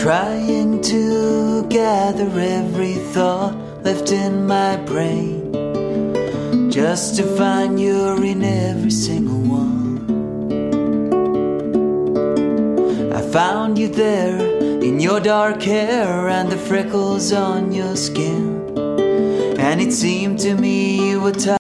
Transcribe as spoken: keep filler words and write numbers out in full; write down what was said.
trying to gather every thought left in my brain, just to find you're in every single one. I found you there in your dark hair and the freckles on your skin, and it seemed to me you were tired